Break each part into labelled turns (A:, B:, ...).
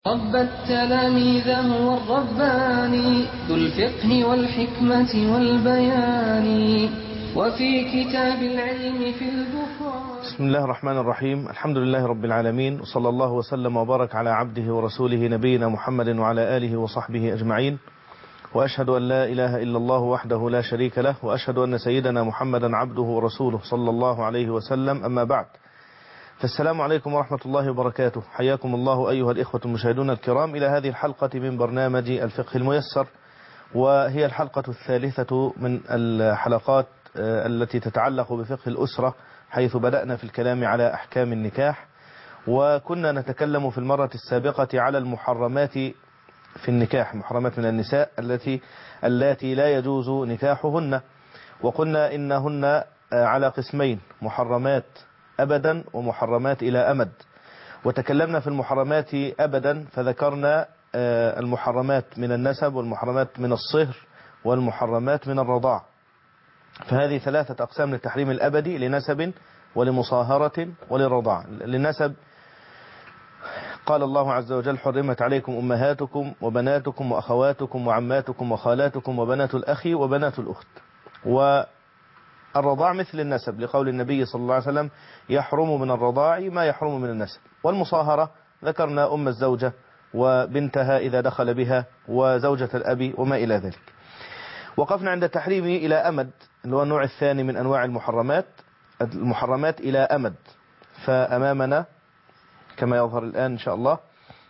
A: رب التلاميذ هو الرباني ذو الفقه والحكمة والبيان وفي كتاب العلم في البخاري.
B: بسم الله الرحمن الرحيم. الحمد لله رب العالمين، وصلى الله وسلم وبارك على عبده ورسوله نبينا محمد وعلى آله وصحبه أجمعين، وأشهد أن لا إله إلا الله وحده لا شريك له، وأشهد أن سيدنا محمدا عبده ورسوله صلى الله عليه وسلم. أما بعد، فالسلام عليكم ورحمة الله وبركاته. حياكم الله أيها الإخوة المشاهدون الكرام إلى هذه الحلقة من برنامج الفقه الميسر، وهي الحلقة الثالثة من الحلقات التي تتعلق بفقه الأسرة، حيث بدأنا في الكلام على أحكام النكاح، وكنا نتكلم في المرة السابقة على المحرمات في النكاح، محرمات من النساء التي لا يجوز نكاحهن، وقلنا إنهن على قسمين: محرمات أبدا ومحرمات إلى أمد. وتكلمنا في المحرمات أبدا فذكرنا المحرمات من النسب، والمحرمات من الصهر، والمحرمات من الرضاع. فهذه ثلاثة أقسام للتحريم الأبدي: لنسب ولمصاهرة وللرضاع. للنسب قال الله عز وجل: حرمت عليكم أمهاتكم وبناتكم وأخواتكم وعماتكم وخالاتكم وبنات الأخ وبنات الأخت. والرضاع مثل النسب، لقول النبي صلى الله عليه وسلم: يحرم من الرضاع ما يحرم من النسب. والمصاهرة ذكرنا أم الزوجة وبنتها إذا دخل بها وزوجة الأب وما إلى ذلك. وقفنا عند التحريم إلى أمد، اللي هو النوع الثاني من أنواع المحرمات إلى أمد. فأمامنا كما يظهر الآن إن شاء الله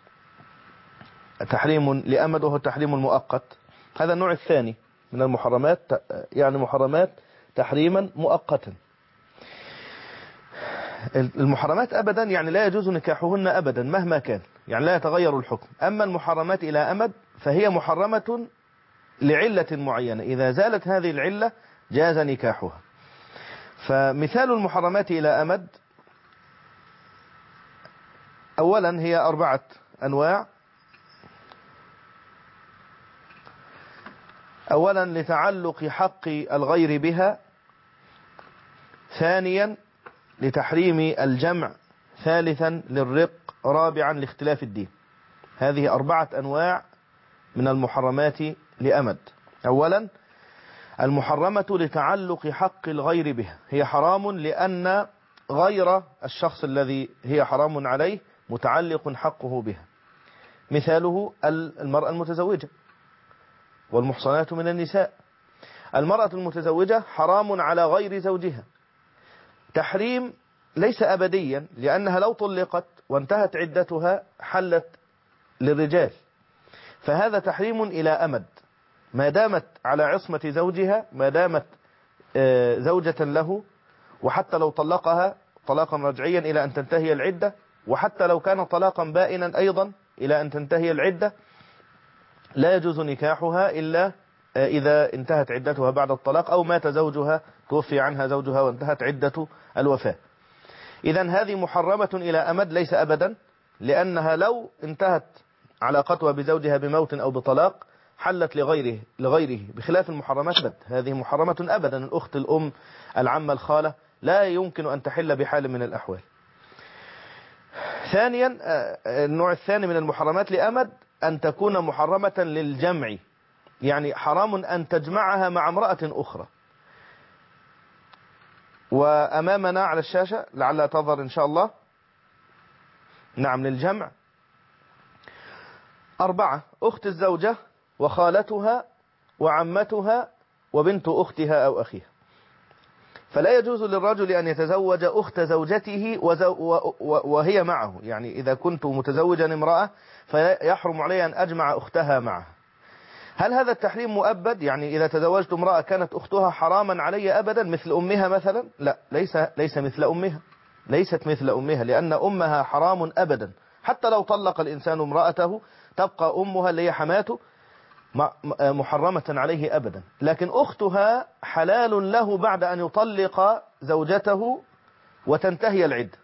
B: تحريم لأمد، وهو التحريم المؤقت. هذا النوع الثاني من المحرمات، يعني محرمات تحريما مؤقتا. المحرمات أبدا يعني لا يجوز نكاحهن أبدا مهما كان، يعني لا يتغير الحكم. أما المحرمات إلى أمد فهي محرمة لعلة معينة، إذا زالت هذه العلة جاز نكاحها. فمثال المحرمات إلى أمد: أولا هي 4 أنواع. أولا لتعلق حق الغير بها، ثانيا لتحريم الجمع، ثالثا للرق، رابعا لاختلاف الدين. هذه 4 أنواع من المحرمات لأمد. أولا المحرمة لتعلق حق الغير بها، هي حرام لأن غير الشخص الذي هي حرام عليه متعلق حقه بها. مثاله المرأة المتزوجة والمحصنات من النساء. المرأة المتزوجة حرام على غير زوجها، تحريم ليس أبديا، لأنها لو طلقت وانتهت عدتها حلت للرجال، فهذا تحريم إلى أمد. ما دامت على عصمة زوجها، ما دامت زوجة له، وحتى لو طلقها طلاقا رجعيا إلى أن تنتهي العدة، وحتى لو كان طلاقا بائنا أيضا إلى أن تنتهي العدة، لا يجوز نكاحها إلا إذا انتهت عدتها بعد الطلاق، أو مات زوجها، توفي عنها زوجها وانتهت عدة الوفاة. إذن هذه محرمة إلى أمد، ليس أبدا، لأنها لو انتهت علاقتها بزوجها بموت أو بطلاق حلت لغيره، بخلاف المحرمات أبد. هذه محرمة أبدا: الأخت، الأم، العمة، الخالة، لا يمكن أن تحل بحال من الأحوال. ثانيا النوع الثاني من المحرمات لأمد أن تكون محرمة للجمع، يعني حرام أن تجمعها مع امرأة أخرى. وأمامنا على الشاشة لعلها تظهر إن شاء الله. نعم، للجمع 4: أخت الزوجة وخالتها وعمتها وبنت أختها أو أخيها. فلا يجوز للرجل أن يتزوج أخت زوجته وهي معه، يعني إذا كنت متزوجا امرأة فيحرم علي أن أجمع أختها معها. هل هذا التحريم مؤبد؟ يعني إذا تزوجت امرأة كانت أختها حراما علي أبدا مثل أمها مثلا؟ لا، ليس مثل أمها، ليست مثل أمها، لأن أمها حرام أبدا. حتى لو طلق الإنسان امرأته تبقى أمها اللي هي حماته محرمة عليه أبدا. لكن أختها حلال له بعد أن يطلق زوجته وتنتهي العدة.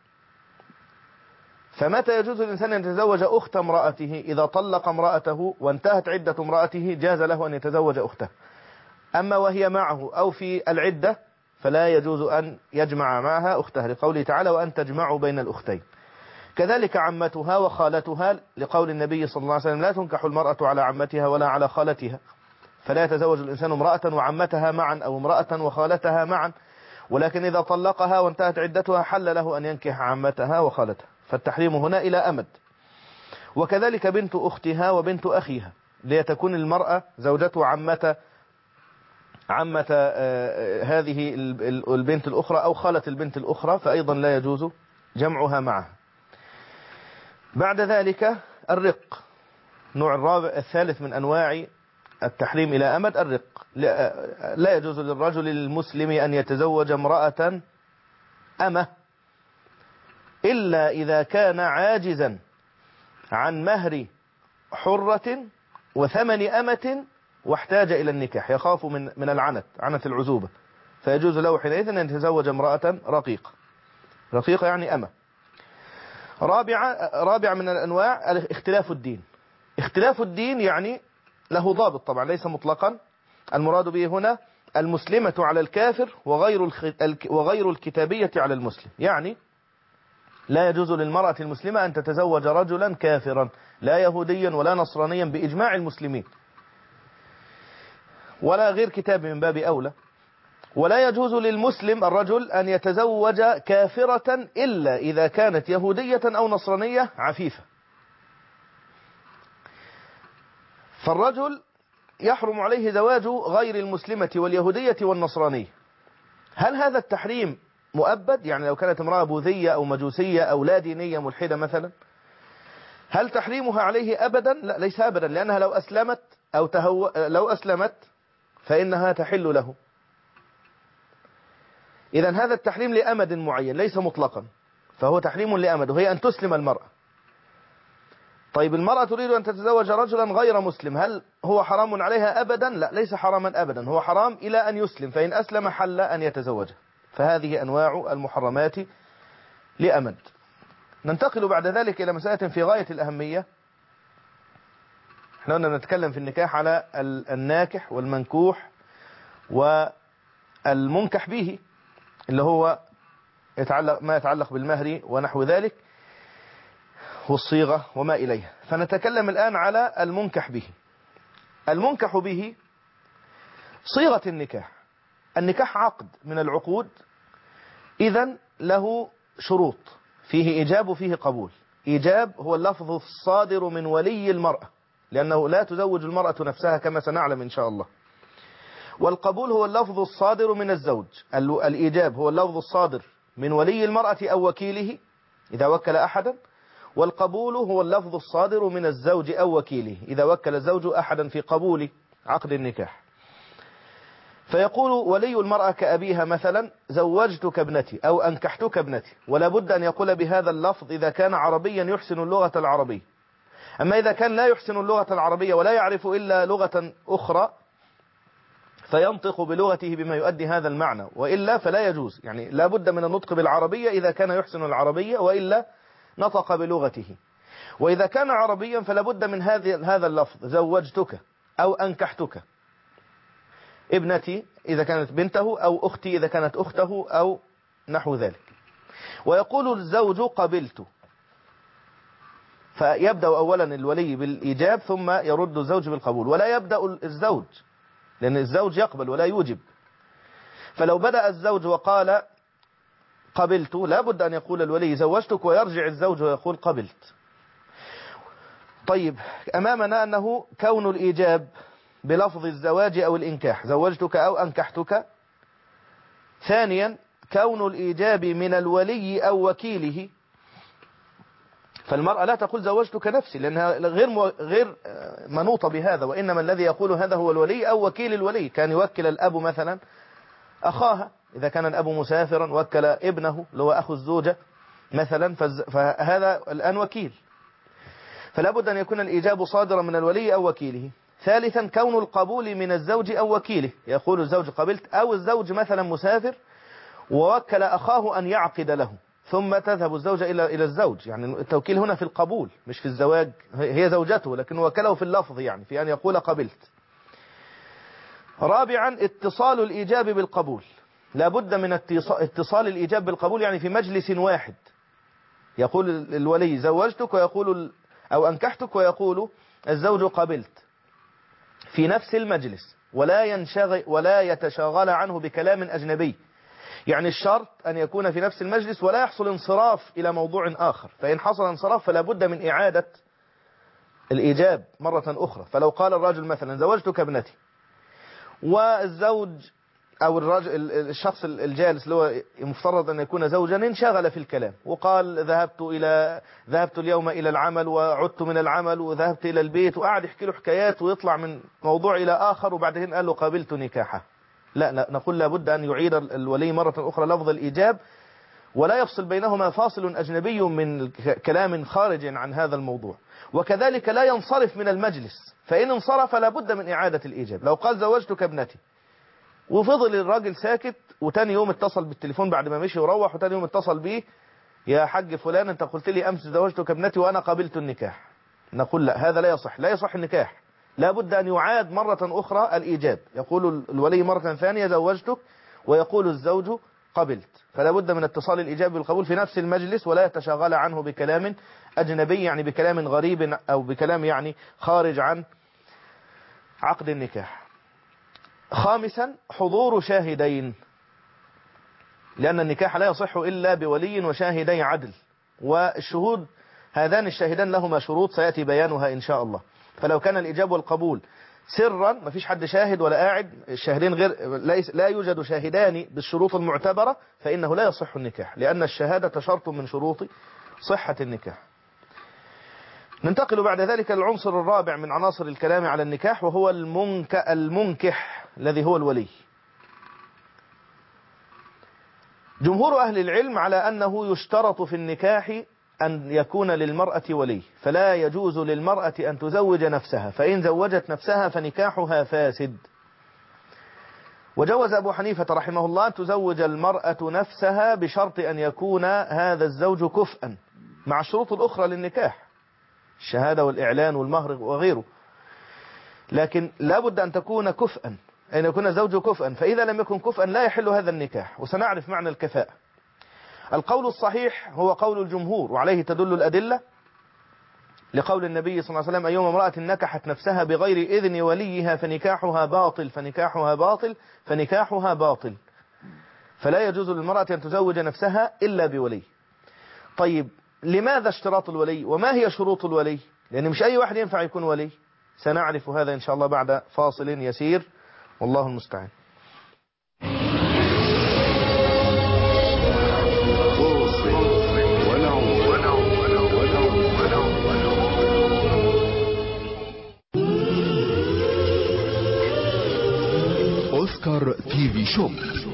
B: فمتى يجوز الإنسان أن يتزوج أخت امرأته؟ إذا طلق امرأته وانتهت عدة امرأته جاز له أن يتزوج أخته. أما وهي معه أو في العدة فلا يجوز أن يجمع معها أختها، لقوله تعالى: وأن تجمعوا بين الأختين. كذلك عمتها وخالتها، لقول النبي صلى الله عليه وسلم لا تنكح المرأة على عمتها ولا على خالتها، فلا يتزوج الإنسان امرأة وعمتها معا أو امرأة وخالتها معا، ولكن إذا طلقها وانتهت عدتها حل له أن ينكح عمتها وخالتها، فالتحريم هنا إلى أمد. وكذلك بنت أختها وبنت أخيها، ليتكون المرأة زوجته عمة هذه البنت الأخرى أو خالة البنت الأخرى، فأيضا لا يجوز جمعها معها. بعد ذلك الرق، نوع الرابع الثالث من أنواع التحريم إلى أمد، الرق. لا يجوز للرجل المسلم أن يتزوج امرأة أمة إلا إذا كان عاجزا عن مهر حرة وثمن أمة واحتاج إلى النكاح، يخاف من عنت العزوبة، فيجوز له حينئذ أن يتزوج امرأة رقيقة يعني أمة. رابع من الأنواع اختلاف الدين. اختلاف الدين يعني له ضابط طبعا، ليس مطلقا. المراد به هنا المسلمة على الكافر وغير الكتابية على المسلم، يعني لا يجوز للمرأة المسلمة أن تتزوج رجلا كافرا، لا يهوديا ولا نصرانيا بإجماع المسلمين، ولا غير كتاب من باب أولى. ولا يجوز للمسلم الرجل أن يتزوج كافرة إلا إذا كانت يهودية أو نصرانية عفيفة. فالرجل يحرم عليه زواج غير المسلمة واليهودية والنصرانية. هل هذا التحريم مؤبد؟ يعني لو كانت امرأة بوذية أو مجوسية أو لا دينية ملحدة مثلا، هل تحريمها عليه أبدا؟ لا، ليس أبدا، لأنها لو أسلمت فإنها تحل له. إذا هذا التحريم لأمد معين ليس مطلقا، فهو تحريم لأمد، وهي أن تسلم المرأة. طيب المرأة تريد أن تتزوج رجلا غير مسلم، هل هو حرام عليها أبدا؟ لا، ليس حراما أبدا، هو حرام إلى أن يسلم، فإن أسلم حل أن يتزوجه. فهذه أنواع المحرمات لأمد. ننتقل بعد ذلك إلى مسألة في غاية الأهمية. احنا قلنا نتكلم في النكاح على الناكح والمنكوح والمنكح به، اللي هو ما يتعلق بالمهر ونحو ذلك والصيغة وما إليها. فنتكلم الآن على المنكح به. المنكح به صيغة النكاح. النكاح عقد من العقود، إذن له شروط، فيه إيجاب وفيه قبول. إيجاب هو اللفظ الصادر من ولي المرأة، لأنه لا تزوج المرأة نفسها كما سنعلم إن شاء الله. والقبول هو اللفظ الصادر من الزوج. الإيجاب هو اللفظ الصادر من ولي المرأة أو وكيله إذا وكل أحدا، والقبول هو اللفظ الصادر من الزوج أو وكيله إذا وكل الزوج أحدا في قبول عقد النكاح. فيقول ولي المرأة كأبيها مثلا زوجتك ابنتي أو أنكحتك ابنتي، ولا بد أن يقول بهذا اللفظ إذا كان عربيا يحسن اللغة العربية. أما إذا كان لا يحسن اللغة العربية ولا يعرف إلا لغة أخرى فينطق بلغته بما يؤدي هذا المعنى، وإلا فلا يجوز. يعني لا بد من النطق بالعربية إذا كان يحسن العربية، وإلا نطق بلغته. وإذا كان عربيا فلا بد من هذا اللفظ زوجتك أو أنكحتك ابنتي إذا كانت بنته، أو أختي إذا كانت أخته، أو نحو ذلك. ويقول الزوج قبلت، فيبدأ أولا الولي بالإيجاب ثم يرد الزوج بالقبول، ولا يبدأ الزوج، لأن الزوج يقبل ولا يوجب. فلو بدأ الزوج وقال قبلت لا بد أن يقول الولي زوجتك، ويرجع الزوج ويقول قبلت. طيب أمامنا أنه كون الإيجاب بلفظ الزواج أو الإنكاح زوجتك أو أنكحتك. ثانيا كون الإيجاب من الولي أو وكيله، فالمرأة لا تقول زوجتك نفسي لأنها غير منوطة بهذا، وإنما الذي يقول هذا هو الولي أو وكيل الولي. كان يوكل الأب مثلا أخاها، إذا كان الأب مسافرا وكل ابنه اللي هو أخو الزوجة مثلا، فهذا الآن وكيل. فلا بد أن يكون الإيجاب صادرا من الولي أو وكيله. ثالثا كون القبول من الزوج أو وكيله، يقول الزوج قبلت، أو الزوج مثلا مسافر ووكل أخاه أن يعقد له، ثم تذهب الزوجة إلى الزوج. يعني التوكيل هنا في القبول مش في الزواج، هي زوجته لكن وكله في اللفظ، يعني في أن يقول قبلت. رابعا اتصال الإيجاب بالقبول، لا بد من اتصال الإيجاب بالقبول، يعني في مجلس واحد. يقول الولي زوجتك أو أنكحتك، ويقول الزوج قبلت، في نفس المجلس، ولا يتشاغل عنه بكلام أجنبي. يعني الشرط أن يكون في نفس المجلس ولا يحصل انصراف إلى موضوع آخر، فإن حصل انصراف فلا بد من إعادة الإيجاب مرة أخرى. فلو قال الرجل مثلا زوجتك ابنتي، والزوج أو الشخص الجالس اللي هو مفترض أن يكون زوجا انشغل في الكلام وقال ذهبت اليوم إلى العمل وعدت من العمل وذهبت إلى البيت، وقعد يحكي له حكايات ويطلع من موضوع إلى آخر، وبعدين قال له قابلت نكاحه. لا نقول لابد أن يعيد الولي مرة أخرى لفظ الإيجاب، ولا يفصل بينهما فاصل أجنبي من كلام خارج عن هذا الموضوع. وكذلك لا ينصرف من المجلس، فإن انصرف لابد من إعادة الإيجاب. لو قال زوجتك ابنتي وفضل الراجل ساكت، وتاني يوم اتصل بالتليفون بعد ما مشي وروح، وتاني يوم اتصل بيه يا حاج فلان انت قلت لي امس زوجتك ابنتي وانا قبلت النكاح، نقول لا، هذا لا يصح النكاح، لا بد ان يعاد مرة اخرى الايجاب. يقول الولي مرة ثانية زوجتك، ويقول الزوج قبلت، فلا بد من اتصال الايجاب بالقبول في نفس المجلس، ولا يتشاغل عنه بكلام اجنبي، يعني بكلام غريب او بكلام يعني خارج عن عقد النكاح. خامسا حضور شاهدين، لأن النكاح لا يصح إلا بولي وشاهدي عدل، والشهود هذان الشاهدان لهما شروط سيأتي بيانها إن شاء الله. فلو كان الإجاب والقبول سرا، ما فيش حد شاهد ولا قاعد، الشاهدين لا يوجد شاهدان بالشروط المعتبرة، فإنه لا يصح النكاح، لأن الشهادة شرط من شروط صحة النكاح. ننتقل بعد ذلك للعنصر الرابع من عناصر الكلام على النكاح، وهو المنكح الذي هو الولي. جمهور أهل العلم على أنه يشترط في النكاح أن يكون للمرأة ولي، فلا يجوز للمرأة أن تزوج نفسها، فإن زوجت نفسها فنكاحها فاسد. وجوز أبو حنيفة رحمه الله أن تزوج المرأة نفسها بشرط أن يكون هذا الزوج كفءا، مع الشروط الأخرى للنكاح، الشهادة والإعلان والمهر وغيره، لكن لا بد أن تكون كفءا، أن يكون الزوج كفءا، فإذا لم يكن كفءا لا يحل هذا النكاح، وسنعرف معنى الكفاءة. القول الصحيح هو قول الجمهور، وعليه تدل الأدلة، لقول النبي صلى الله عليه وسلم أيما امرأة نكحت نفسها بغير إذن وليها فنكاحها باطل فنكاحها باطل فنكاحها باطل، فلا يجوز للمرأة أن تزوج نفسها إلا بولي. طيب لماذا اشتراط الولي، وما هي شروط الولي؟ لأن مش أي واحد ينفع يكون ولي، سنعرف هذا إن شاء الله بعد فاصل يسير، والله المستعان.
C: أوسكار تي في شوب،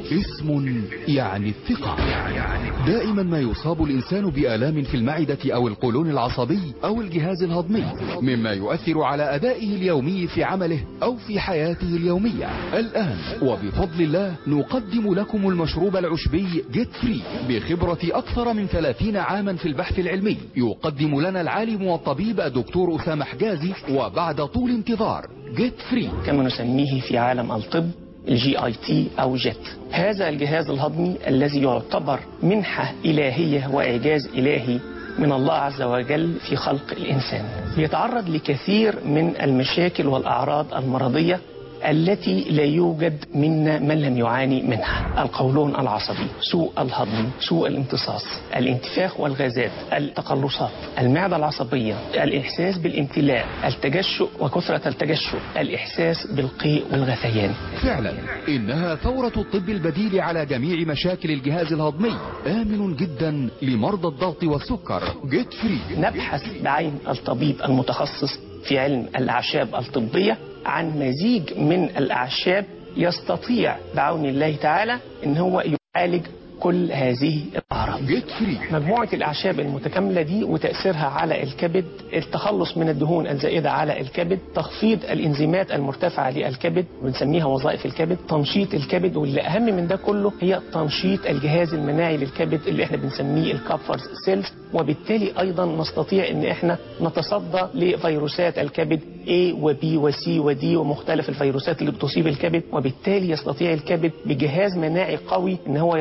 C: اسم يعني الثقة. دائما ما يصاب الإنسان بآلام في المعدة أو القولون العصبي أو الجهاز الهضمي، مما يؤثر على أدائه اليومي في عمله أو في حياته اليومية. الآن وبفضل الله نقدم لكم المشروب العشبي جيت فري، بخبرة أكثر من 30 عاما في البحث العلمي، يقدم لنا العالم والطبيب الدكتور أسامة حجازي، وبعد طول انتظار جيت فري
D: كما نسميه في عالم الطب الGIT أو جيت. هذا الجهاز الهضمي الذي يعتبر منحة إلهية وإعجاز إلهي من الله عز وجل في خلق الإنسان، يتعرض لكثير من المشاكل والأعراض المرضية التي لا يوجد منا من لم يعاني منها: القولون العصبي، سوء الهضم، سوء الامتصاص، الانتفاخ والغازات، التقلصات، المعدة العصبية، الإحساس بالامتلاء، التجشؤ وكثرة التجشؤ، الإحساس بالقيء والغثيان.
C: فعلا إنها ثورة الطب البديل على جميع مشاكل الجهاز الهضمي، آمن جدا لمرضى الضغط والسكر. جيت فري. نبحث
D: بعين الطبيب المتخصص في علم الأعشاب الطبية عن مزيج من الأعشاب يستطيع بعون الله تعالى ان هو يعالج كل هذه الأعراض. مجموعة الأعشاب المتكاملة دي وتأثيرها على الكبد، التخلص من الدهون الزائدة على الكبد، تخفيض الإنزيمات المرتفعة للكبد بنسميها وظائف الكبد، تنشيط الكبد، واللي أهم من ده كله هي تنشيط الجهاز المناعي للكبد اللي احنا بنسميه الكابفرز سيلز، وبالتالي أيضا نستطيع ان احنا نتصدى لفيروسات الكبد A و B و C و D ومختلف الفيروسات اللي بتصيب الكبد، وبالتالي يستطيع الكبد بجهاز مناعي قوي ان هو يتصدى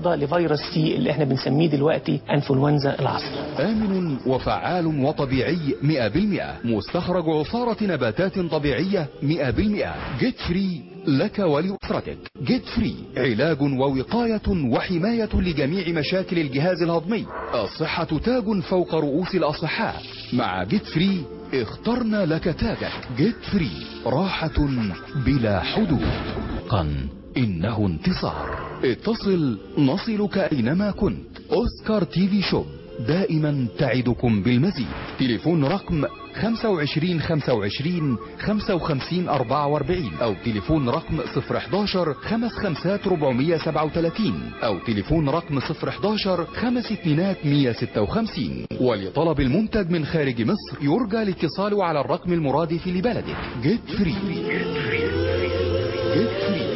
D: معرضة لفيروس سي اللي احنا بنسميه دلوقتي انفلونزا العصر.
C: آمن وفعال وطبيعي 100%. مستخرج عصارة نباتات طبيعية 100%. جيت فري لك ولأسرتك. جيت فري علاج ووقاية وحماية لجميع مشاكل الجهاز الهضمي. الصحة تاج فوق رؤوس الأصحاء. مع جيت فري اخترنا لك تاجك. جيت فري راحة بلا حدود. إنه انتصار. اتصل نصلك أينما كنت. أوسكار تي في شوب دائما تعدكم بالمزيد. تليفون رقم 25 25 55 44 أو تليفون رقم 011 55 437 أو تليفون رقم 011 52 156. ولطلب المنتج من خارج مصر يرجى الاتصال على الرقم المرادف لبلدك. جيت فري. جيت فري.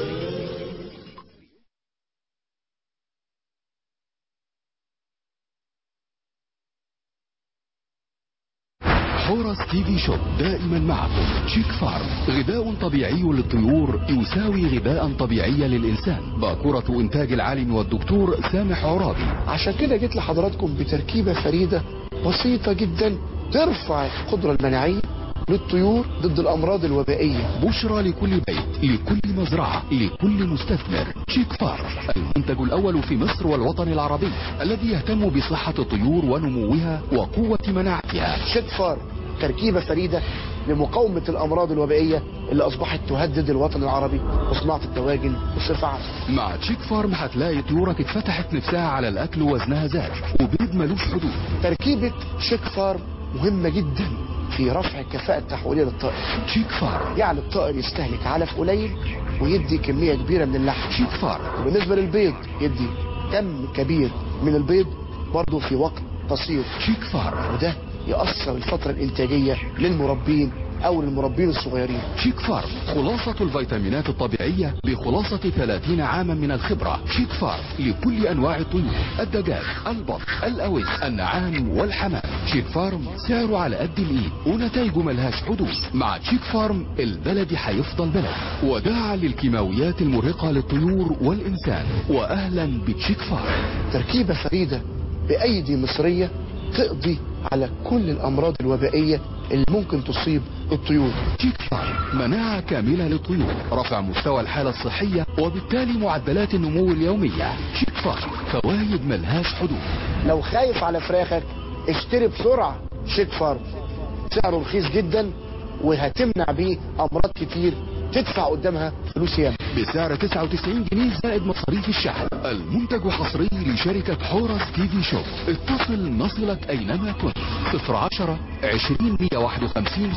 C: حورس تي في شوب دائما معكم. شيك فارم غذاء طبيعي للطيور يساوي غذاء طبيعي للإنسان. باكورة إنتاج العالم والدكتور سامح عرابي.
E: عشان كده جيت لحضراتكم بتركيبة فريدة بسيطة جدا ترفع القدرة المناعية للطيور ضد الأمراض الوبائية.
C: بشرى لكل بيت، لكل مزرعة، لكل مستثمر. شيك فارم المنتج الأول في مصر والوطن العربي الذي يهتم بصحة الطيور ونموها وقوة مناعتها.
E: شيك فارم تركيبة فريدة لمقاومة الأمراض الوبائية اللي أصبحت تهدد الوطن العربي وصناعة الدواجن بصفة عامة.
C: مع تشيك فارم هتلاقي طيورك اتفتحت نفسها على الأكل ووزنها زاد وبيض ملوش حدود.
E: تركيبة شيك فارم مهمة جدا في رفع الكفاءة التحويلية للطائر.
C: تشيك فارم
E: يعني الطائر يستهلك علف قليل ويدي كمية كبيرة من اللحم.
C: تشيك فارم.
E: وبالنسبة للبيض يدي كم كبير من البيض برضه في وقت قصير.
C: تشيك فارم.
E: وده يأثر الفترة الإنتاجية للمربين أو للمربين الصغيرين.
C: تشيك فارم خلاصة الفيتامينات الطبيعية بخلاصة 30 عاما من الخبرة. تشيك فارم لكل أنواع الطيور، الدجاج، البط، الأوز، النعام والحمام. تشيك فارم سعره على قد الإيد ونتائجه ملهاش حدود. مع تشيك فارم البلد هيفضل بلد. وداعا للكيماويات المرهقة للطيور والإنسان. وأهلا بتشيك فارم.
E: تركيبة فريدة بأيدي مصرية تقضي على كل الأمراض الوبائية اللي ممكن تصيب الطيور.
C: تشيك فارم مناعة كاملة للطيور، رفع مستوى الحالة الصحية وبالتالي معدلات النمو اليومية. تشيك فارم فوايد ملهاش حدود.
E: لو خايف على فراخك اشتري بسرعة شيك فارم، سعره رخيص جدا وهتمنع بيه أمراض كتير تدفع قدامها فلوس ياما.
C: بسعر 99 جنيه زائد مصاريف الشحن. المنتج حصري لشركة حورس تي في شوب. اتصل نصلك أينما كنت. 010 20 151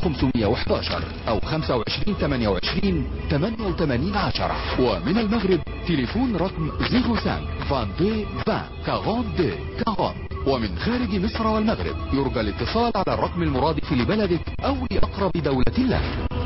C: 511 أو 25 28 88 10. ومن المغرب تليفون رقم 05 22 20 42 40. ومن خارج مصر والمغرب يرجى الاتصال على الرقم المرادف لبلدك أو لأقرب دولة لك.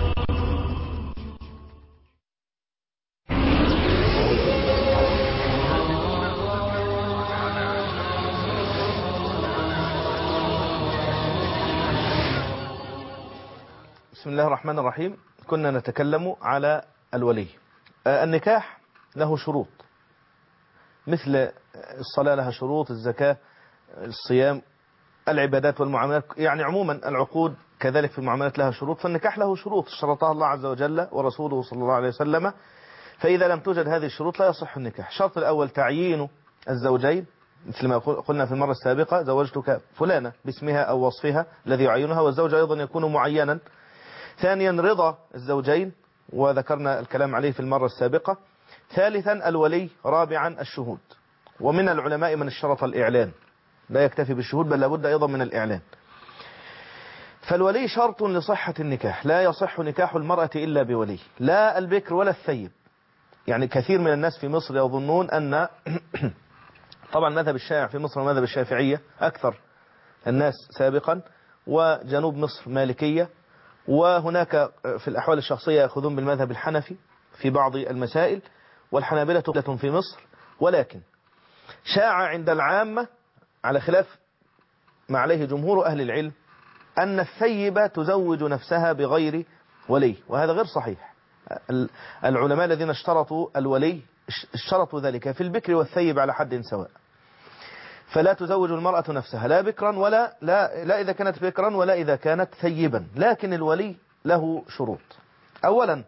B: بسم الله الرحمن الرحيم. كنا نتكلم على الولي. النكاح له شروط، مثل الصلاة لها شروط، الزكاة، الصيام، العبادات والمعاملات، يعني عموما العقود كذلك في المعاملات لها شروط. فالنكاح له شروط شرطها الله عز وجل ورسوله صلى الله عليه وسلم، فإذا لم توجد هذه الشروط لا يصح النكاح. الشرط الأول تعيين الزوجين، مثل ما قلنا في المرة السابقة: زوجتك فلانة باسمها أو وصفها الذي يعينها، والزوج أيضا يكون معينا. ثانيا رضا الزوجين، وذكرنا الكلام عليه في المرة السابقة. ثالثا الولي. رابعا الشهود. ومن العلماء من اشترط الإعلان، لا يكتفي بالشهود بل لابد أيضا من الإعلان. فالولي شرط لصحة النكاح، لا يصح نكاح المرأة إلا بولي، لا البكر ولا الثيب. يعني كثير من الناس في مصر يظنون أن طبعا مذهب الشائع في مصر ومذهب الشافعية أكثر الناس سابقا، وجنوب مصر مالكية، وهناك في الأحوال الشخصية يأخذون بالمذهب الحنفي في بعض المسائل، والحنابلة في مصر. ولكن شاع عند العامة على خلاف ما عليه جمهور أهل العلم أن الثيبة تزوج نفسها بغير ولي، وهذا غير صحيح. العلماء الذين اشترطوا الولي اشترطوا ذلك في البكر والثيب على حد سواء. فلا تزوج المرأة نفسها لا بكرا لا إذا كانت بكرا ولا إذا كانت ثيبا، لكن الولي له شروط. أولا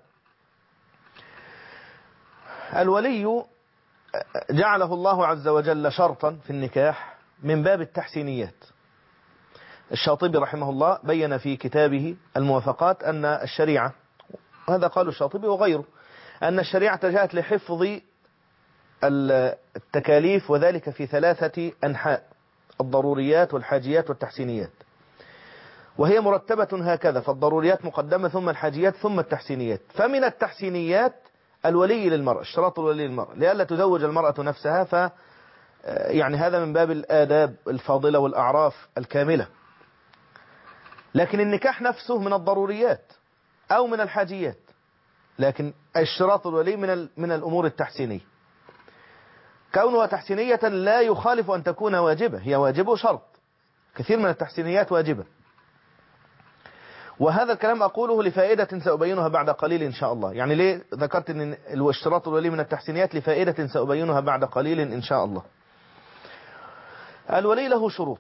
B: الولي جعله الله عز وجل شرطا في النكاح من باب التحسينيات. الشاطبي رحمه الله بين في كتابه الموافقات أن الشريعة، وهذا قال الشاطبي وغيره، أن الشريعة جاءت لحفظ التكاليف، وذلك في 3 أنحاء: الضروريات والحاجيات والتحسينيات، وهي مرتبة هكذا: فالضروريات مقدمة ثم الحاجيات ثم التحسينيات. فمن التحسينيات الولي للمرأة، اشتراط الولي للمرأة لئلا تزوج المرأة نفسها، يعني هذا من باب الآداب الفاضلة والأعراف الكاملة. لكن النكاح نفسه من الضروريات أو من الحاجيات، لكن اشتراط الولي من الأمور التحسينية. كونها تحسينية لا يخالف أن تكون واجبة، هي واجبة شرط، كثير من التحسينيات واجبة. وهذا الكلام أقوله لفائدة سأبينها بعد قليل إن شاء الله. يعني ليه ذكرت أن اشتراط الولي من التحسينيات؟ لفائدة سأبينها بعد قليل إن شاء الله. الولي له شروط.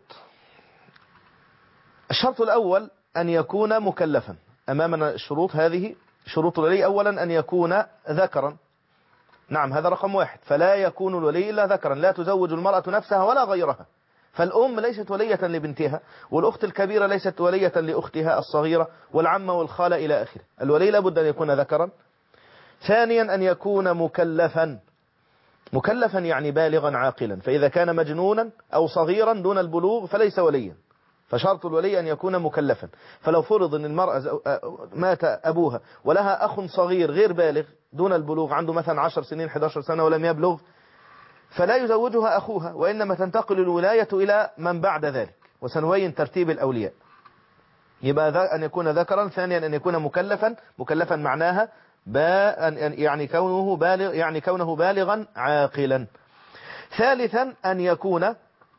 B: الشرط الأول أن يكون مكلفا. أمامنا الشروط هذه، شروط الولي: أولا أن يكون ذكرا، نعم هذا رقم 1، فلا يكون الولي إلا ذكرا، لا تزوج المرأة نفسها ولا غيرها. فالأم ليست ولية لبنتها، والأخت الكبيرة ليست ولية لأختها الصغيرة، والعمة والخالة إلى آخره. الولي لابد أن يكون ذكرا. ثانيا أن يكون مكلفا. مكلفا يعني بالغا عاقلا، فإذا كان مجنونا أو صغيرا دون البلوغ فليس وليا. فشرط الولي أن يكون مكلفا. فلو فرض أن المرأة مات أبوها ولها أخ صغير غير بالغ دون البلوغ، عنده مثلا 10 سنين 11 سنة ولم يبلغ، فلا يزوجها أخوها، وإنما تنتقل الولاية إلى من بعد ذلك، وسنبين ترتيب الأولياء. يبقى أن يكون ذكرا. ثانيا أن يكون مكلفا. مكلفا معناها يعني كونه بالغا عاقلا. ثالثا أن يكون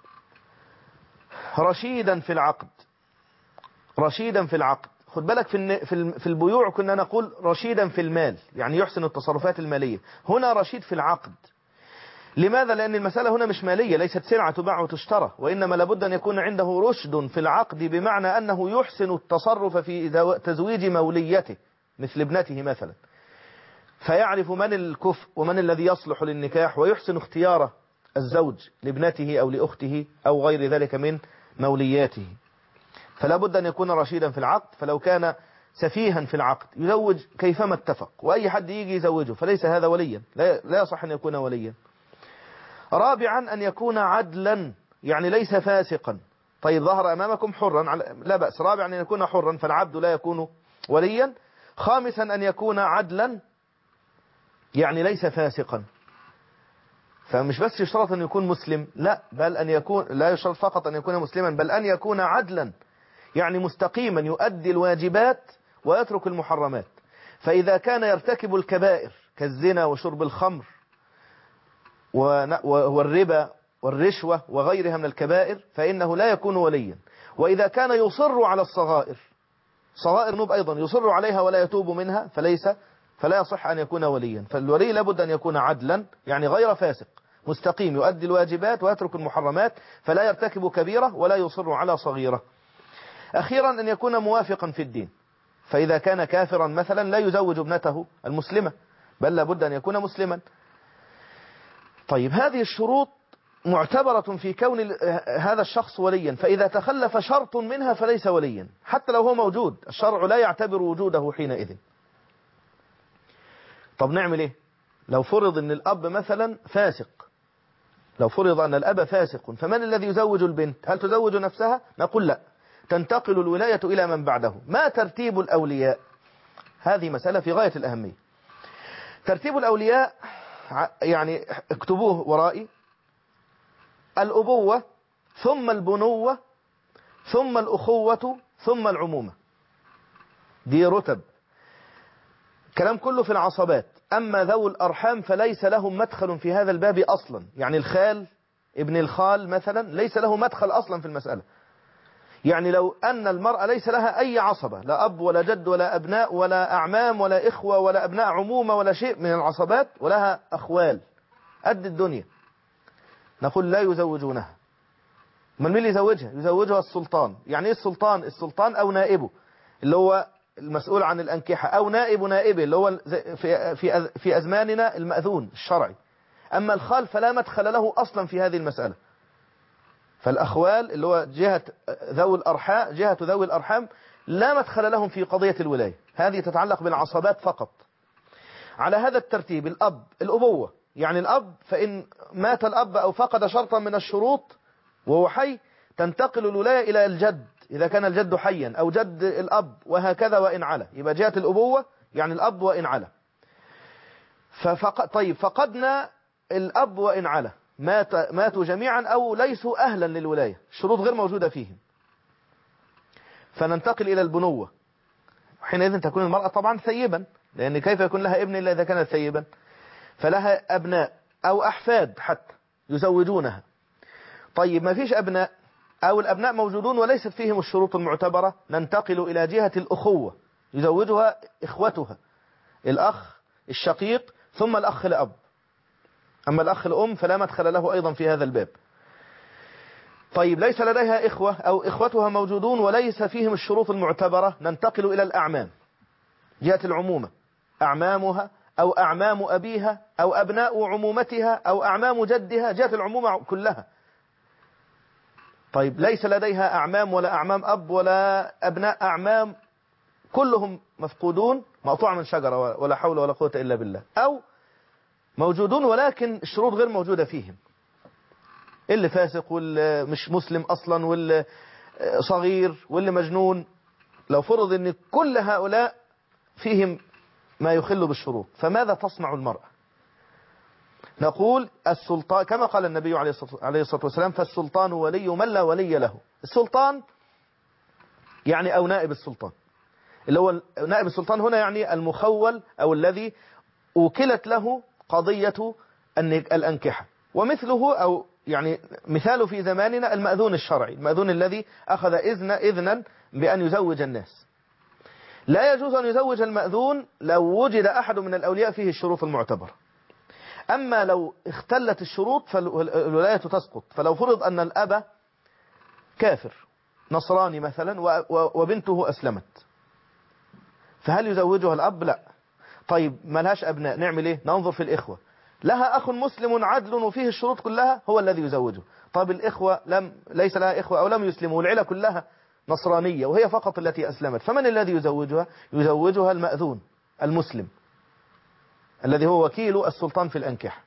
B: رشيدا في العقد. رشيدا في العقد، خد بالك في البيوع كنا نقول رشيدا في المال، يعني يحسن التصرفات المالية. هنا رشيد في العقد. لماذا؟ لأن المسألة هنا مش مالية، ليست سلعة تباع وتشترى، وإنما لابد أن يكون عنده رشد في العقد، بمعنى أنه يحسن التصرف في تزويج موليته مثل ابنته مثلا، فيعرف من الكفء ومن الذي يصلح للنكاح، ويحسن اختيار الزوج لابنته أو لأخته أو غير ذلك من مولياته. فلا بد أن يكون رشيدا في العقد. فلو كان سفيها في العقد يزوج كيفما اتفق، وأي حد يجي يزوجه، فليس هذا وليا، لا يصح أن يكون وليا. رابعا أن يكون عدلا، يعني ليس فاسقا. طيب ظهر أمامكم حرا، لا بأس. رابعا أن يكون حرا، فالعبد لا يكون وليا. خامسا أن يكون عدلا، يعني ليس فاسقا. فمش بس يشترط أن يكون مسلم، لا، بل أن يكون، لا يشترط فقط أن يكون مسلما، بل أن يكون عدلا، يعني مستقيما يؤدي الواجبات ويترك المحرمات. فإذا كان يرتكب الكبائر كالزنا وشرب الخمر والربا والرشوة وغيرها من الكبائر فإنه لا يكون وليا. وإذا كان يصر على الصغائر، صغائر نوب أيضا، يصر عليها ولا يتوب منها، فلا يصح أن يكون وليا. فالولي لابد أن يكون عدلا، يعني غير فاسق، مستقيم يؤدي الواجبات ويترك المحرمات، فلا يرتكب كبيرة ولا يصر على صغيرة. أخيرا أن يكون موافقا في الدين، فإذا كان كافرا مثلا لا يزوج ابنته المسلمة، بل لابد أن يكون مسلما. طيب هذه الشروط معتبرة في كون هذا الشخص وليا، فإذا تخلف شرط منها فليس وليا، حتى لو هو موجود، الشرع لا يعتبر وجوده حينئذ. طب نعمل ايه لو فرض ان الاب مثلا فاسق؟ لو فرض ان الاب فاسق، فمن الذي يزوج البنت؟ هل تزوج نفسها؟ نقول لا، تنتقل الولاية الى من بعده. ما ترتيب الاولياء؟ هذه مسألة في غاية الاهمية. ترتيب الاولياء يعني اكتبوه ورائي: الابوة، ثم البنوة، ثم الاخوة، ثم العمومة. دي رتب، كلام كله في العصبات. أما ذو الأرحام فليس لهم مدخل في هذا الباب أصلا، يعني الخال، ابن الخال مثلا، ليس له مدخل أصلا في المسألة. يعني لو أن المرأة ليس لها أي عصبة، لا أب ولا جد ولا أبناء ولا أعمام ولا إخوة ولا أبناء عمومة ولا شيء من العصبات، ولها أخوال قد الدنيا، نقول لا يزوجونها. من اللي يزوجها؟ يزوجها السلطان. يعني ايه السلطان؟ السلطان او نائبه اللي هو المسؤول عن الأنكحة، او نائب نائبه اللي هو في أزماننا المأذون الشرعي. أما الخال فلا مدخل له أصلا في هذه المسألة. فالأخوال اللي هو جهة ذوي الأرحام لا مدخل لهم في قضية الولاية، هذه تتعلق بالعصبات فقط. على هذا الترتيب الأب، الأبوة، يعني الأب فإن مات الأب أو فقد شرطا من الشروط وهو حي تنتقل الولاية إلى الجد إذا كان الجد حيا أو جد الأب، وهكذا وإن علا. يبقى جهة الأبوة يعني الأب وإن علا. طيب فقدنا الأب وإن علا، ماتوا جميعا أو ليسوا أهلا للولاية، الشروط غير موجودة فيهم، فننتقل إلى البنوة. حينئذ تكون المرأة طبعا ثيبا، لأن كيف يكون لها ابن إلا إذا كانت ثيبا؟ فلها أبناء أو أحفاد حتى يزوجونها. طيب ما فيش أبناء أو الأبناء موجودون وليست فيهم الشروط المعتبرة، ننتقل إلى جهة الأخوة، يزوجها إخوتها، الأخ الشقيق ثم الأخ الأب. أما الأخ الأم فلا مدخل له أيضا في هذا الباب. طيب ليس لديها إخوة أو إخوتها موجودون وليس فيهم الشروط المعتبرة، ننتقل إلى الأعمام، جهة العمومة، أعمامها أو أعمام أبيها أو أبناء عمومتها أو أعمام جدها، جهة العمومة كلها. طيب ليس لديها أعمام ولا أعمام أب ولا أبناء أعمام، كلهم مفقودون، مقطوع من شجرة، ولا حول ولا قوة إلا بالله. أو موجودون ولكن الشروط غير موجودة فيهم، اللي فاسق واللي مش مسلم أصلا واللي صغير واللي مجنون. لو فرض أن كل هؤلاء فيهم ما يخل بالشروط، فماذا تصنع المرأة؟ نقول السلطان كما قال النبي عليه الصلاة والسلام: فالسلطان ولي من لا ولي له. السلطان يعني أو نائب السلطان، اللي هو نائب السلطان هنا يعني المخول أو الذي أوكلت له قضية الأنكحة. ومثله أو يعني مثاله في زماننا المأذون الشرعي، المأذون الذي أخذ إذنا بأن يزوج الناس. لا يجوز أن يزوج المأذون لو وجد أحد من الأولياء فيه الشروط المعتبرة. أما لو اختلت الشروط فالولاية تسقط. فلو فرض أن الأب كافر نصراني مثلا وبنته أسلمت، فهل يزوجها الأب؟ لا. طيب ما لهاش أبناء، نعمل إيه؟ ننظر في الإخوة. لها أخ مسلم عدل وفيه الشروط كلها، هو الذي يزوجه. طيب الإخوة ليس لها إخوة أو لم يسلموا، العيلة كلها نصرانية وهي فقط التي أسلمت، فمن الذي يزوجها؟ يزوجها المأذون المسلم الذي هو وكيل السلطان في الأنكحة.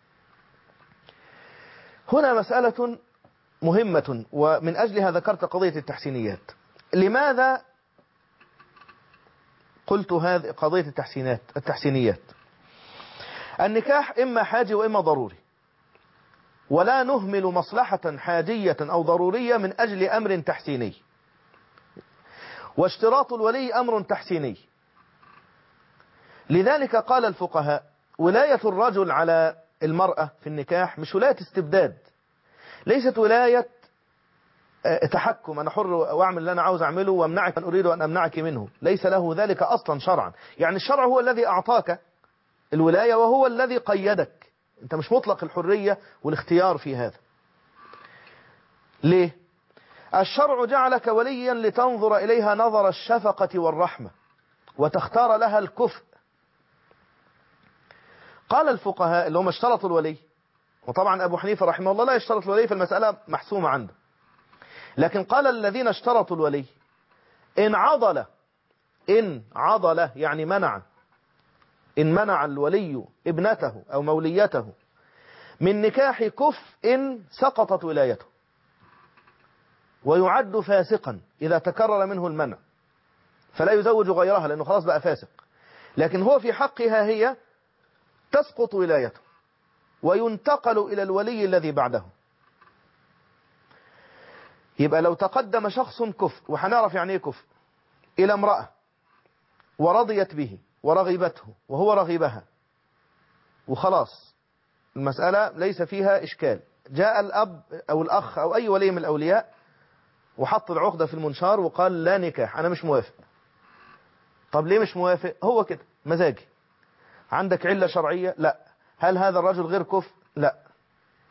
B: هنا مسألة مهمة، ومن أجلها ذكرت قضية التحسينيات. لماذا قلت هذه قضية التحسينيات؟ النكاح إما حاجي وإما ضروري، ولا نهمل مصلحة حاجية أو ضرورية من أجل أمر تحسيني. واشتراط الولي أمر تحسيني. لذلك قال الفقهاء: ولاية الرجل على المرأة في النكاح مش ولاية استبداد، ليست ولاية تحكم، أنا حر وأعمل اللي أنا عاوز أعمله وأمنعك من أريد أن أمنعك منه، ليس له ذلك أصلا شرعا. يعني الشرع هو الذي أعطاك الولاية وهو الذي قيدك، أنت مش مطلق الحرية والاختيار في هذا. ليه؟ الشرع جعلك وليا لتنظر إليها نظر الشفقة والرحمة وتختار لها الكفء. قال الفقهاء اللي هم اشترطوا الولي، وطبعا أبو حنيفة رحمه الله لا يشترط الولي، فالمسألة محسومة عنده، لكن قال الذين اشترطوا الولي: إن عضل يعني منع، إن منع الولي ابنته أو موليته من نكاح كفء سقطت ولايته، ويعد فاسقا إذا تكرر منه المنع، فلا يزوج غيرها لأنه خلاص بقى فاسق. لكن هو في حقها هي تسقط ولايته وينتقل إلى الولي الذي بعده. يبقى لو تقدم شخص كفء، وحنعرف يعني ايه كفء، إلى امرأة ورضيت به ورغبته وهو رغبها وخلاص المسألة ليس فيها إشكال، جاء الأب أو الأخ أو أي ولي من الأولياء وحط العقدة في المنشار وقال: لا نكاح، أنا مش موافق. طب ليه مش موافق؟ هو كده مزاجي. عندك علة شرعية؟ لا. هل هذا الرجل غير كفء؟ لا.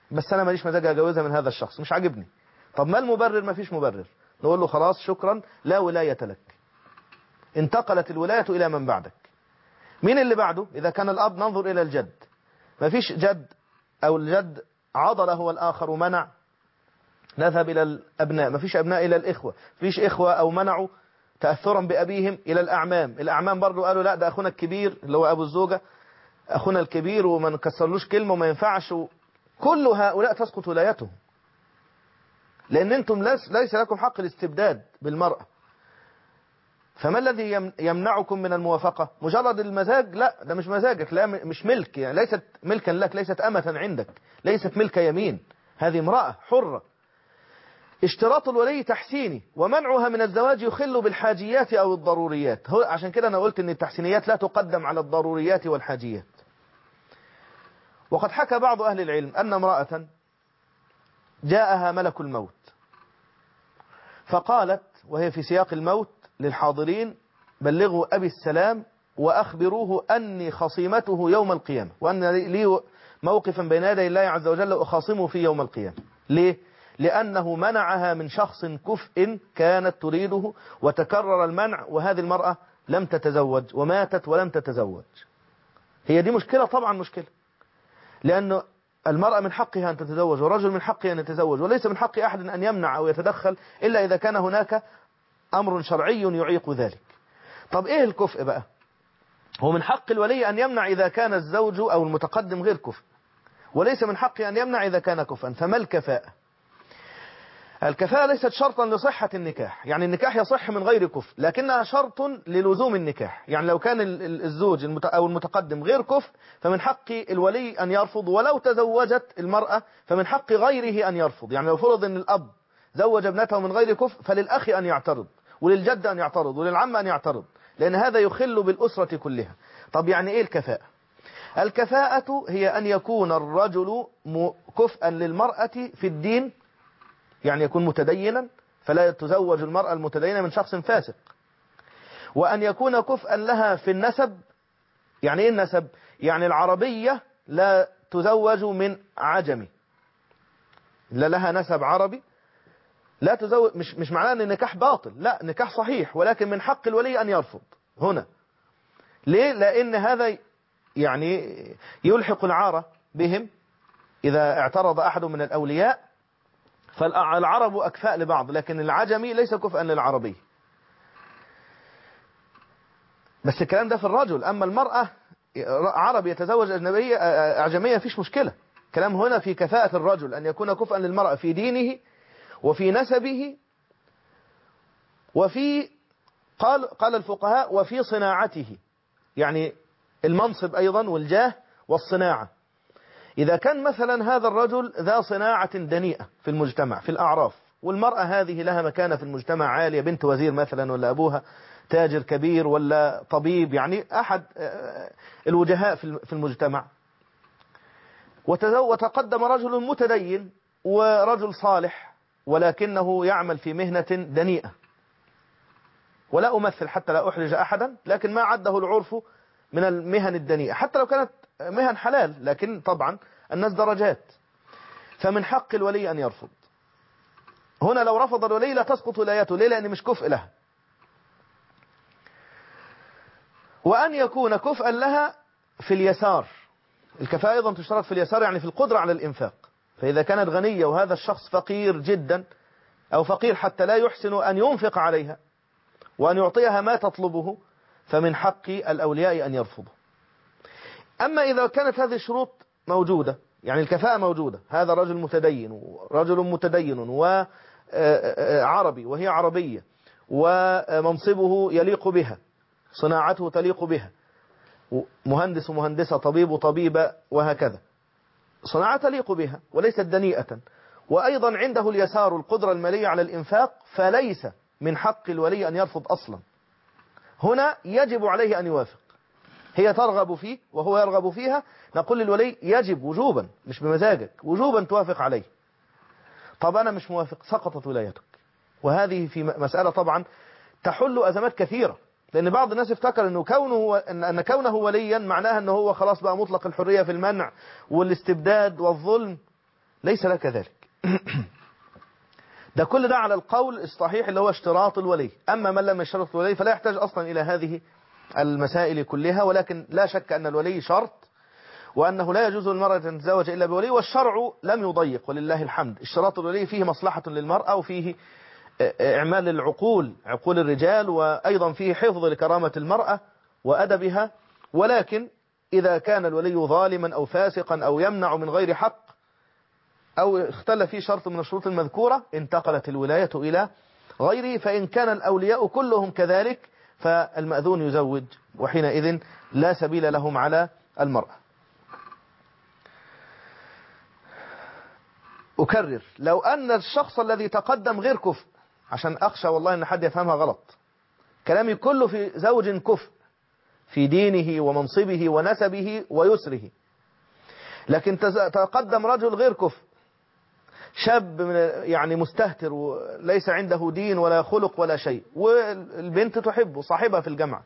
B: بس أنا ماليش مزاج أجوزها من هذا الشخص، مش عاجبني. طب ما المبرر؟ ما فيش مبرر، نقول له خلاص شكرا لا ولاية لك، انتقلت الولاية إلى من بعدك. مين اللي بعده؟ إذا كان الأب ننظر إلى الجد، ما فيش جد أو الجد عضل هو الآخر ومنع، نذهب إلى الأبناء، ما فيش أبناء إلى الإخوة، ما فيش إخوة أو منعوا تأثرا بأبيهم إلى الأعمام، الأعمام برضو قالوا لا ده أخونا الكبير اللي هو أبو الزوجة، أخونا الكبير وما نكسرلوش كلمة وما ينفعش كل هؤلاء تسقط ولايتهم، لأن أنتم ليس لكم حق الاستبداد بالمرأة. فما الذي يمنعكم من الموافقة؟ مجرد المزاج؟ لا ده مش مزاجك، لا مش ملك، يعني ليست ملكا لك، ليست أمة عندك، ليست ملك يمين، هذه امرأة حرة. اشتراط الولي تحسيني، ومنعها من الزواج يخل بالحاجيات أو الضروريات. عشان كده أنا قلت أن التحسينيات لا تقدم على الضروريات والحاجيات. وقد حكى بعض أهل العلم أن امرأة جاءها ملك الموت فقالت وهي في سياق الموت للحاضرين: بلغوا أبي السلام وأخبروه أني خصيمته يوم القيامة، وأن لي موقفا بين يدي الله عز وجل أخاصمه في يوم القيامة. ليه؟ لأنه منعها من شخص كفء كانت تريده، وتكرر المنع، وهذه المرأة لم تتزوج وماتت ولم تتزوج. هي دي مشكلة، طبعا مشكلة، لأن المرأة من حقها أن تتزوج، والرجل من حقه أن يتزوج، وليس من حق أحد أن يمنع أو يتدخل إلا إذا كان هناك أمر شرعي يعيق ذلك. طب إيه الكفء بقى؟ هو من حق الولي أن يمنع إذا كان الزوج أو المتقدم غير كفء، وليس من حقه أن يمنع إذا كان كفءا. فما الكفاءة؟ الكفاءة ليست شرطا لصحة النكاح، يعني النكاح يصح من غير كفء، لكنها شرط للزوم النكاح. يعني لو كان الزوج أو المتقدم غير كفء فمن حق الولي أن يرفض، ولو تزوجت المرأة فمن حق غيره أن يرفض. يعني لو فرض أن الأب زوج ابنته من غير كفء فللأخ أن يعترض، وللجد أن يعترض، وللعم أن يعترض، لأن هذا يخل بالأسرة كلها. طب يعني إيه الكفاءة؟ الكفاءة هي أن يكون الرجل كفءا للمرأة في الدين، يعني يكون متدينا فلا تزوج المرأة المتدينة من شخص فاسق، وأن يكون كفءا لها في النسب. يعني إيه النسب؟ يعني العربية لا تزوج من عجمي، لا لها نسب عربي، لا تزوج. مش معناه أن النكاح باطل، لا نكاح صحيح، ولكن من حق الولي أن يرفض هنا. ليه؟ لأن هذا يعني يلحق العارة بهم إذا اعترض أحد من الأولياء. فالعرب أكفاء لبعض، لكن العجمي ليس كفءا للعربي. بس الكلام ده في الرجل. أما المرأة عربي يتزوج أجنبية أعجمية فيش مشكلة. كلام هنا في كفاءة الرجل أن يكون كفءا للمرأة في دينه وفي نسبه وفي قال الفقهاء وفي صناعته، يعني المنصب أيضا والجاه والصناعة. إذا كان مثلا هذا الرجل ذا صناعة دنيئة في المجتمع في الأعراف، والمرأة هذه لها مكانة في المجتمع عالية، بنت وزير مثلا، ولا أبوها تاجر كبير، ولا طبيب، يعني أحد الوجهاء في المجتمع، وتقدم رجل متدين ورجل صالح ولكنه يعمل في مهنة دنيئة، ولا أمثل حتى لا أحرج أحدا، لكن ما عده العرف من المهن الدنيئة، حتى لو كانت مهن حلال، لكن طبعا الناس درجات. فمن حق الولي أن يرفض. هنا لو رفض الولي لا تسقط ولايته. ليه؟ لأن مش كفء لها. وأن يكون كفءا لها في اليسار. الكفاءة أيضا تشترط في اليسار، يعني في القدرة على الإنفاق. فإذا كانت غنية وهذا الشخص فقير جدا، أو فقير حتى لا يحسن أن ينفق عليها وأن يعطيها ما تطلبه، فمن حق الأولياء أن يرفضوا. أما إذا كانت هذه الشروط موجودة، يعني الكفاءة موجودة، هذا رجل متدين ورجل متدين وعربي وهي عربية، ومنصبه يليق بها، صناعته تليق بها، مهندس ومهندسة، طبيب وطبيبة، وهكذا، صناعة تليق بها وليست دنيئة، وأيضا عنده اليسار القدرة المالية على الإنفاق، فليس من حق الولي أن يرفض أصلا. هنا يجب عليه أن يوافق. هي ترغب فيه وهو يرغب فيها، نقول للولي يجب وجوبا، مش بمزاجك، وجوبا توافق عليه. طب أنا مش موافق، سقطت ولايتك. وهذه في مسألة طبعا تحل أزمات كثيرة، لأن بعض الناس افتكر أن كونه وليا معناها أنه هو خلاص بقى مطلق الحرية في المنع والاستبداد والظلم. ليس لك ذلك. ده كل ده على القول الصحيح اللي هو اشتراط الولي. أما من لم يشترط الولي فلا يحتاج أصلا إلى هذه المسائل كلها، ولكن لا شك أن الولي شرط، وأنه لا يجوز للمرأة أن تتزوج إلا بولي، والشرع لم يضيق ولله الحمد. اشتراط الولي فيه مصلحة للمرأة، وفيه إعمال العقول، عقول الرجال، وأيضا فيه حفظ لكرامة المرأة وأدبها. ولكن إذا كان الولي ظالما أو فاسقا أو يمنع من غير حق أو اختل فيه شرط من الشروط المذكورة انتقلت الولاية إلى غيره. فإن كان الأولياء كلهم كذلك فالمأذون يزوج، وحينئذ لا سبيل لهم على المرأة. أكرر، لو أن الشخص الذي تقدم غير كفء، عشان أخشى والله أن حد يفهمها غلط، كلامي كله في زوج كفء في دينه ومنصبه ونسبه ويسره، لكن تقدم رجل غير كفء، شاب يعني مستهتر وليس عنده دين ولا خلق ولا شيء، والبنت تحبه صاحبها في الجامعة،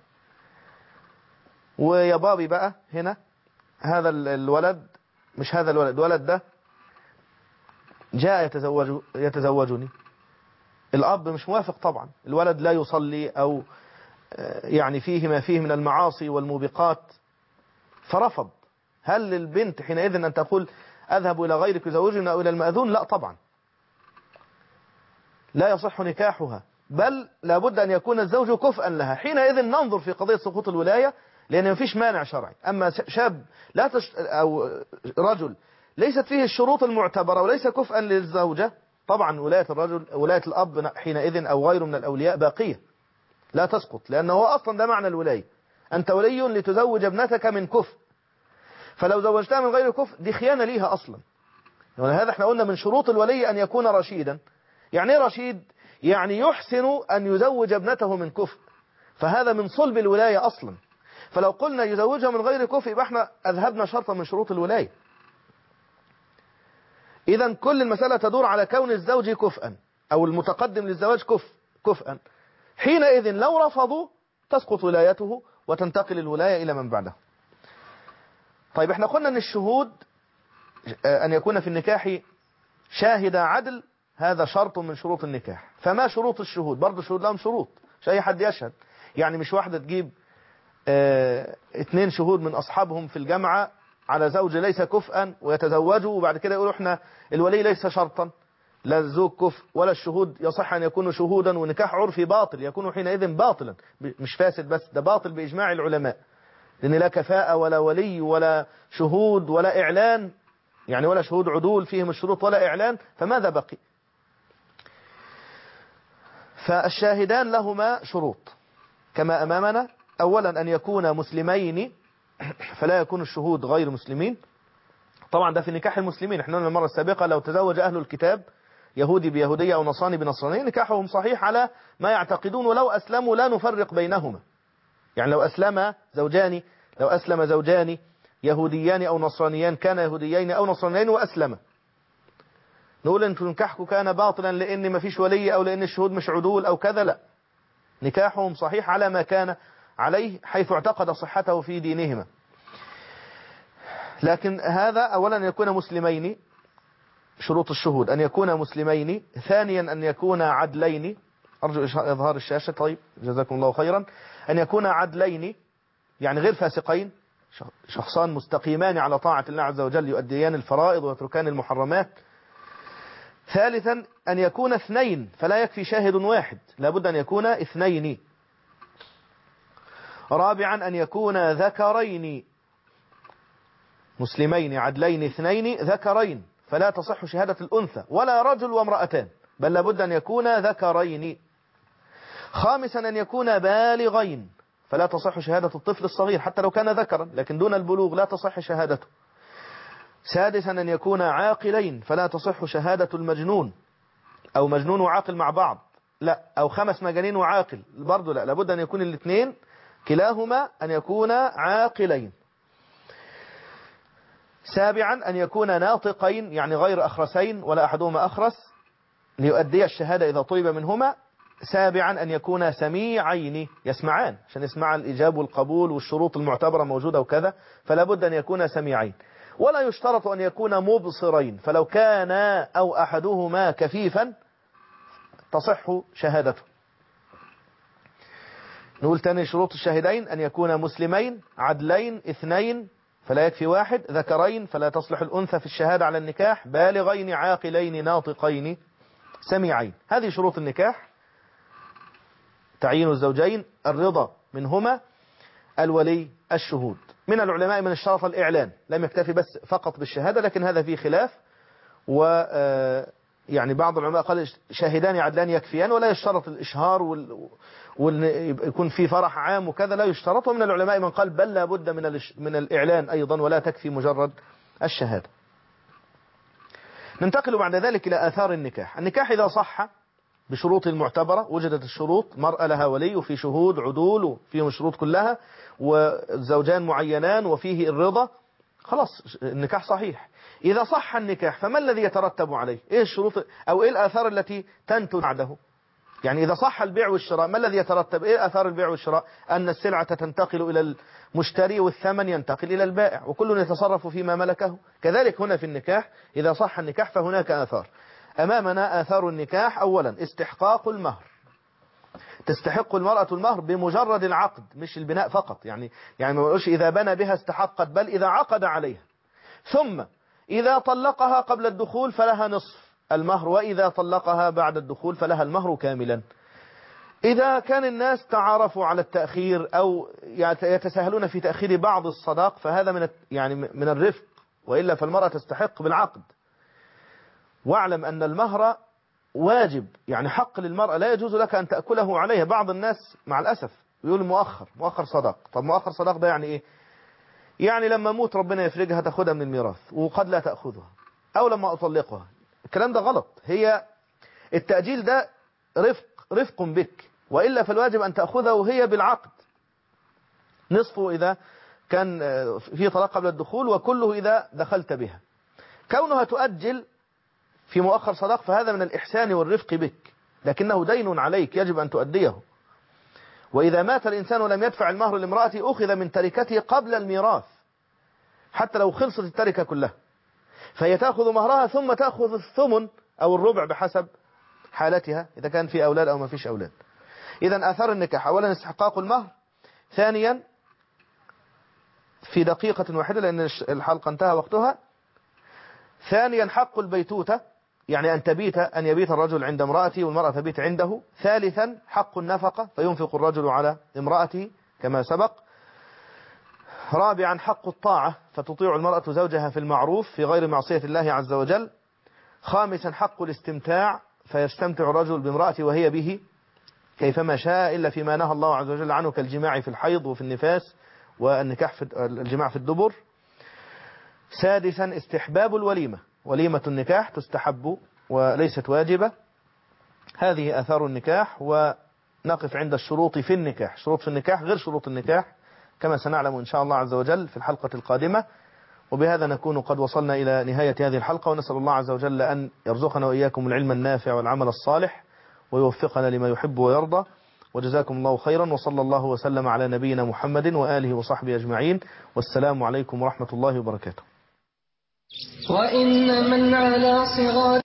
B: ويا بابي بقى هنا هذا الولد، مش هذا الولد ده جاء يتزوجني، الأب مش موافق طبعا، الولد لا يصلي أو يعني فيه ما فيه من المعاصي والموبقات فرفض. هل للبنت حينئذ أن تقول أذهب إلى غيرك يزوجني أو إلى المأذون؟ لا طبعا، لا يصح نكاحها، بل لابد أن يكون الزوج كفءا لها. حينئذ ننظر في قضية سقوط الولاية، لأن ما فيش مانع شرعي. أما شاب أو رجل ليست فيه الشروط المعتبرة وليس كفءا للزوجة، طبعا ولاية الرجل ولاية الأب حينئذ أو غيره من الأولياء باقية لا تسقط، لأنه هو أصلا ده معنى الولاية، أنت ولي لتزوج ابنتك من كفء، فلو زوجتها من غير كفء دي خيانة ليها أصلا. ولهذا احنا قلنا من شروط الولي أن يكون رشيدا. يعني ايه رشيد؟ يعني يحسن أن يزوج ابنته من كفء، فهذا من صلب الولاية أصلا. فلو قلنا يزوجها من غير كفء يبقى احنا أذهبنا شرطا من شروط الولاية. إذا كل المسألة تدور على كون الزوج كفءا أو المتقدم للزواج كفءا. حينئذ لو رفضوا تسقط ولايته وتنتقل الولاية إلى من بعده. طيب احنا قلنا أن الشهود أن يكون في النكاح شاهد عدل، هذا شرط من شروط النكاح. فما شروط الشهود؟ برضو الشهود لهم شروط، مش أي حد يشهد. يعني مش واحدة تجيب 2 شهود من أصحابهم في الجامعة على زوج ليس كفءا ويتزوجوا، وبعد كده يقولوا احنا الولي ليس شرطا، لا الزوج كفء ولا الشهود يصح أن يكونوا شهودا، ونكاح عرفي باطل، يكون حينئذ باطلا، مش فاسد بس، ده باطل بإجماع العلماء، لأن لا كفاءة ولا ولي ولا شهود ولا إعلان، يعني ولا شهود عدول فيهم الشروط ولا إعلان، فماذا بقي؟ فالشاهدان لهما شروط كما أمامنا. أولا أن يكون مسلمين، فلا يكون الشهود غير مسلمين. طبعا ده في نكاح المسلمين، احنا قلنا المرة السابقة لو تزوج أهل الكتاب يهودي بيهودية أو نصراني بنصرانية نكاحهم صحيح على ما يعتقدون، ولو أسلموا لا نفرق بينهما. يعني لو أسلم زوجان يهوديان أو نصرانيان، كان يهوديين أو نصرانيين وأسلم، نقول أنتم نكاحكم كان باطلا لأن ما فيش ولي أو لأن الشهود مش عدول أو كذا؟ لا، نكاحهم صحيح على ما كان عليه حيث اعتقد صحته في دينهما. لكن هذا أولا أن يكون مسلمين، شروط الشهود أن يكون مسلمين. ثانيا أن يكون عدلين، أرجو إظهار الشاشة، طيب جزاكم الله خيرا. أن يكون عدلين يعني غير فاسقين، شخصان مستقيمان على طاعة الله عز وجل يؤديان الفرائض ويتركان المحرمات. ثالثا أن يكون 2، فلا يكفي شاهد واحد، لابد أن يكون 2. رابعا أن يكون ذكرين، مسلمين عدلين 2 ذكرين، فلا تصح شهادة الأنثى ولا رجل وامرأتان، بل لابد أن يكون ذكرين. خامسا أن يكون بالغين، فلا تصح شهادة الطفل الصغير حتى لو كان ذكرا، لكن دون البلوغ لا تصح شهادته. سادسا أن يكون عاقلين، فلا تصح شهادة المجنون أو مجنون وعاقل مع بعض، لا، أو 5 مجانين وعاقل برضو لا، لابد أن يكون الاثنين كلاهما أن يكون عاقلين. سابعا أن يكون ناطقين، يعني غير أخرسين ولا أحدهما أخرس ليؤدي الشهادة إذا طلب منهما. سابعا أن يكون سميعين، يسمعان عشان يسمع الإجاب والقبول والشروط المعتبرة موجودة وكذا، فلا بد أن يكون سميعين. ولا يشترط أن يكون مبصرين، فلو كان أو أحدهما كفيفا تصح شهادته. نقول تاني شروط الشاهدين: أن يكون مسلمين عدلين اثنين فلا يكفي واحد، ذكرين فلا تصلح الأنثى في الشهادة على النكاح، بالغين عاقلين ناطقين سميعين. هذه شروط النكاح. تعيين الزوجين، الرضا منهما، الولي، الشهود. من العلماء من اشترط الإعلان، لم يكتفي بس فقط بالشهادة، لكن هذا فيه خلاف. يعني بعض العلماء قال شاهدان عدلان يكفيان، ولا يشترط الإشهار ويكون في فرح عام وكذا، لا يشترط. ومن العلماء من قال بل لا بد من الإعلان أيضا، ولا تكفي مجرد الشهادة. ننتقل بعد ذلك إلى آثار النكاح. النكاح إذا صح بشروط المعتبرة، وجدت الشروط، مرأة لها ولي وفي شهود عدول وفيهم الشروط كلها، وزوجان معينان وفيه الرضا، خلاص النكاح صحيح. إذا صح النكاح فما الذي يترتب عليه؟ إيه الشروط أو إيه الآثار التي تنتج بعده؟ يعني إذا صح البيع والشراء ما الذي يترتب؟ إيه آثار البيع والشراء؟ أن السلعة تنتقل إلى المشتري والثمن ينتقل إلى البائع، وكل يتصرف فيما ملكه. كذلك هنا في النكاح إذا صح النكاح فهناك آثار. أمامنا آثار النكاح: أولا استحقاق المهر. تستحق المرأة المهر بمجرد العقد، مش البناء فقط. يعني ما نقولش إذا بنى بها استحقت، بل إذا عقد عليها. ثم إذا طلقها قبل الدخول فلها نصف المهر، وإذا طلقها بعد الدخول فلها المهر كاملا. إذا كان الناس تعارفوا على التأخير أو يتساهلون في تأخير بعض الصداق فهذا من الرفق، وإلا فالمرأة تستحق بالعقد. واعلم أن المهر واجب، يعني حق للمرأة، لا يجوز لك أن تأكله عليها. بعض الناس مع الأسف يقول مؤخر صداق. طب مؤخر صداق ده يعني إيه؟ يعني لما موت ربنا يفرجها تأخذها من الميراث، وقد لا تأخذها، أو لما أطلقها. الكلام ده غلط. هي التأجيل ده رفق بك، وإلا فالواجب أن تأخذها وهي بالعقد، نصفه إذا كان في طلاق قبل الدخول، وكله إذا دخلت بها. كونها تؤجل في مؤخر صداق فهذا من الإحسان والرفق بك، لكنه دين عليك يجب أن تؤديه. وإذا مات الإنسان ولم يدفع المهر لامرأته أخذ من تركته قبل الميراث، حتى لو خلصت التركة كلها، فهي تأخذ مهرها ثم تأخذ الثمن أو الربع بحسب حالتها، إذا كان في أولاد أو ما فيش أولاد. إذن آثار النكاح: أولا استحقاق المهر. ثانيا في دقيقة واحدة لأن الحلقة انتهى وقتها. ثانيا حق البيتوتة، يعني أن يبيت الرجل عند امرأته والمرأة تبيت عنده. ثالثا حق النفقة، فينفق الرجل على امرأته كما سبق. رابعا حق الطاعة، فتطيع المرأة زوجها في المعروف في غير معصية الله عز وجل. خامسا حق الاستمتاع، فيستمتع الرجل بامرأته وهي به كيفما شاء إلا فيما نهى الله عز وجل عنه، كالجماع في الحيض وفي النفاس والنكاح الجماع في الدبر. سادسا استحباب الوليمة، وليمة النكاح تستحب وليست واجبة. هذه آثار النكاح. ونقف عند الشروط في النكاح. شروط في النكاح غير شروط النكاح كما سنعلم إن شاء الله عز وجل في الحلقة القادمة. وبهذا نكون قد وصلنا إلى نهاية هذه الحلقة، ونسأل الله عز وجل أن يرزقنا وإياكم العلم النافع والعمل الصالح، ويوفقنا لما يحب ويرضى. وجزاكم الله خيرا، وصلى الله وسلم على نبينا محمد وآله وصحبه أجمعين، والسلام عليكم ورحمة الله وبركاته.
A: وإن من على صغار